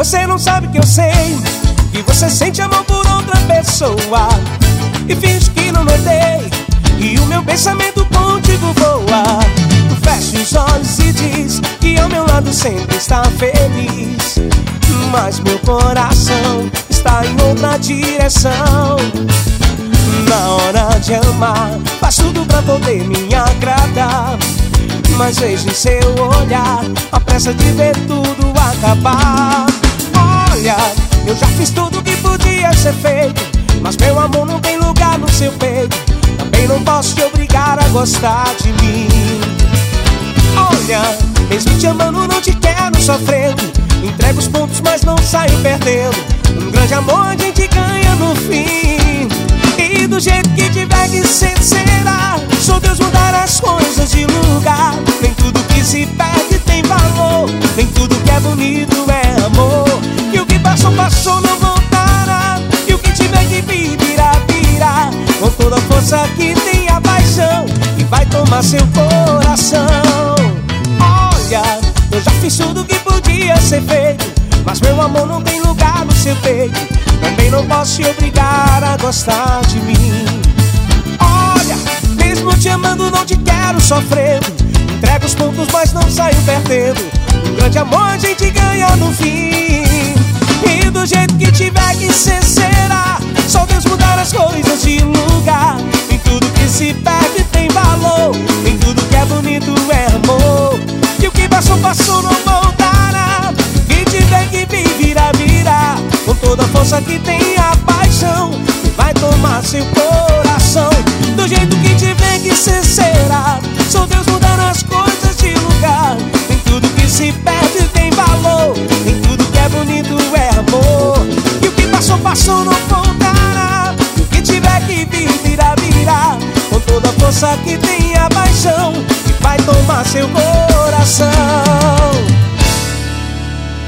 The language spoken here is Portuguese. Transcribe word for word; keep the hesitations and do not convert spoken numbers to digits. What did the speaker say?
Você não sabe que eu sei que você sente amor por outra pessoa e finge que não notei, e o meu pensamento contigo voa. Tu fecha os olhos e diz que ao meu lado sempre está feliz, mas meu coração está em outra direção. Na hora de amar, faz tudo pra poder me agradar, mas vejo em seu olhar a pressa de ver tudo acabar. Olha, eu já fiz tudo que podia ser feito, mas meu amor não tem lugar no seu peito. Também não posso te obrigar a gostar de mim. Olha, mesmo te amando não te quero sofrendo. Entrego os pontos mas não saio perdendo. Um grande amor a gente ganha no fim, e do jeito que tiver que ser será. Sou Deus mudar as coisas de lugar. Nem tudo que se perde tem valor, nem tudo que é bonito é amor. E o que passou, passou, não voltará. E o que tiver que vir, virá, virá. Com toda a força que tem a paixão que vai tomar seu coração. Olha, eu já fiz tudo que podia ser feito, mas meu amor não tem lugar no seu peito. Também não posso te obrigar a gostar de mim. Olha, mesmo te amando não te quero sofrendo. Entrego os pontos mas não saio perdendo. Um grande amor a gente ganha no fim, e do jeito que tiver que ser será. Só Deus mudar as coisas de lugar. Nem tudo que se perde tem valor, nem tudo que é bonito é amor. E o que passou, passou, não voltará. E tiver que vir, virá, virá. Com toda a força que tem a paixão que vai tomar seu coração. Do jeito que tiver que ser será. Sou Deus mudando as coisas de lugar. Nem tudo que se perde tem valor, nem tudo que é bonito é amor. E o que passou, passou, não voltará. E o que tiver que vir, virá, virá. Com toda a força que tem a paixão que vai tomar seu coração.